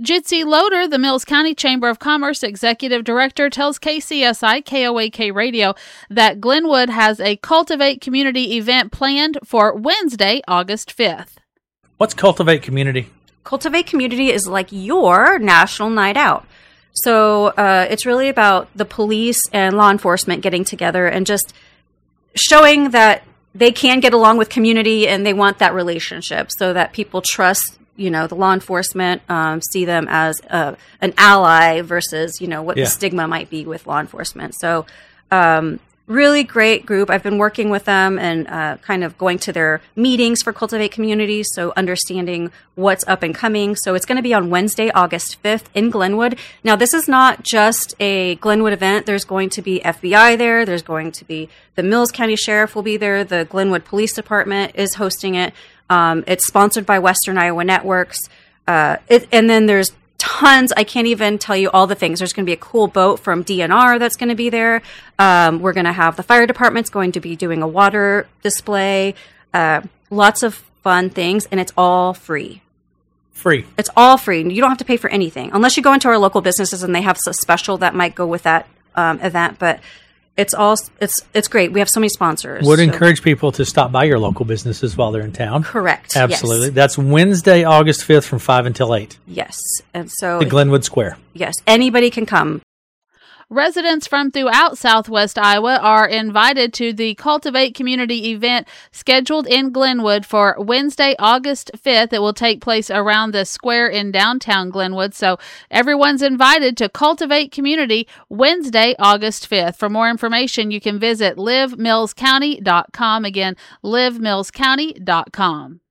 Jitsi Loader, the Mills County Chamber of Commerce Executive Director, tells KCSI KOAK Radio that Glenwood has a Cultivate Community event planned for Wednesday, August 5th. What's Cultivate Community? Cultivate Community is like your national night out. So it's really about the police and law enforcement getting together and just showing that they can get along with community and they want that relationship so that people trust, the law enforcement, see them as an ally versus, what the stigma might be with law enforcement. So really great group. I've been working with them and kind of going to their meetings for Cultivate Community, so understanding what's up and coming. So it's going to be on Wednesday, August 5th in Glenwood. Now, this is not just a Glenwood event. There's going to be FBI there. There's going to be the Mills County Sheriff will be there. The Glenwood Police Department is hosting it. It's sponsored by Western Iowa Networks. And then there's tons. I can't even tell you all the things. There's going to be a cool boat from DNR that's going to be there. We're going to have the fire department's going to be doing a water display. Lots of fun things, and it's all free. Free. It's all free. You don't have to pay for anything unless you go into our local businesses and they have a special that might go with that event. But it's great. We have so many sponsors. Would encourage people to stop by your local businesses while they're in town. Correct. Absolutely. Yes. That's Wednesday, August 5th from 5 until 8. Yes. And so the Glenwood Square. Yes. Anybody can come. Residents from throughout Southwest Iowa are invited to the Cultivate Community event scheduled in Glenwood for Wednesday, August 5th. It will take place around the square in downtown Glenwood. So everyone's invited to Cultivate Community Wednesday, August 5th. For more information, you can visit livemillscounty.com. Again, livemillscounty.com.